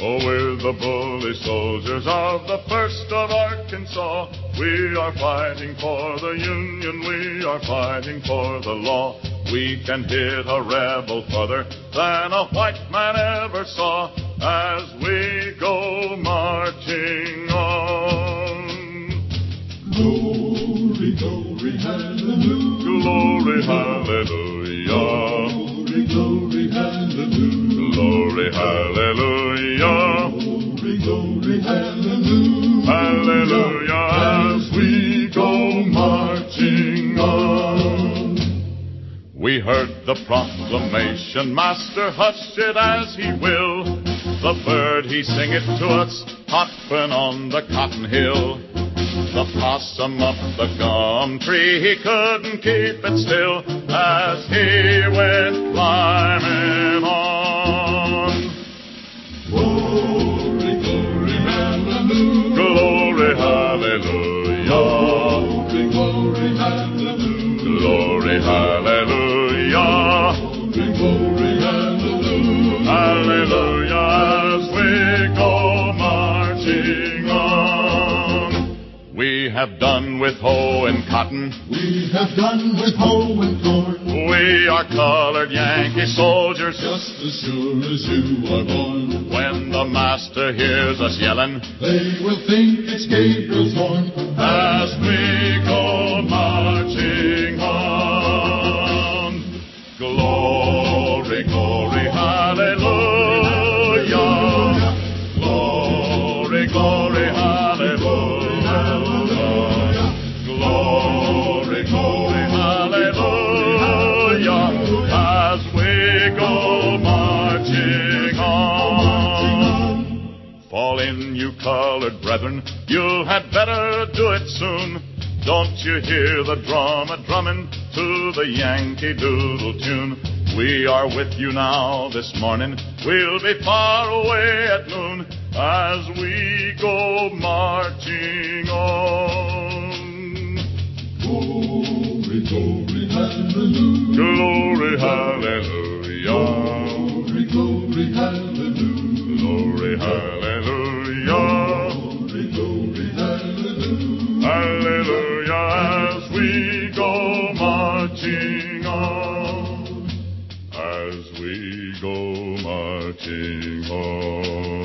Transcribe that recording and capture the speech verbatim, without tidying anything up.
Oh, we're the bully soldiers of the first of Arkansas. We are fighting for the Union, we are fighting for the law. We can hit a rebel further than a white man ever saw as we go marching on. Glory, glory, hallelujah. Glory, hallelujah. Glory, glory, hallelujah. Glory, hallelujah. Glory, glory, hallelujah. Hallelujah, as we go marching on. We heard the proclamation, Master hush it as he will. The bird he sing it to us, hopping on the cotton hill. The possum up the gum tree, he couldn't keep it still as he went climbing on. Glory, glory, hallelujah. Glory, hallelujah. Glory, glory, hallelujah. Glory, hallelujah. Glory, glory, hallelujah. Hallelujah, as we go marching on. We have done with hoe and cotton. We have done with hoe and corn. We are colored Yankee soldiers, Just as sure as you are born. when the master hears us yelling, They will think it's Gabriel's horn. as we go marching on. Glory, glory, hallelujah. Glory, glory, hallelujah. Glory, glory, hallelujah. As we go marching on. Fall in, you colored brethren, you had better do it soon. Don't you hear the drum a-drumming to the Yankee Doodle tune? We are with you now this morning, we'll be far away at noon as we go marching on. Glory, glory, hallelujah. Glory, hallelujah. Glory, glory, hallelujah. Glory, hallelujah. Glory, glory, hallelujah. Hallelujah, as we go marching on, as we go marching on.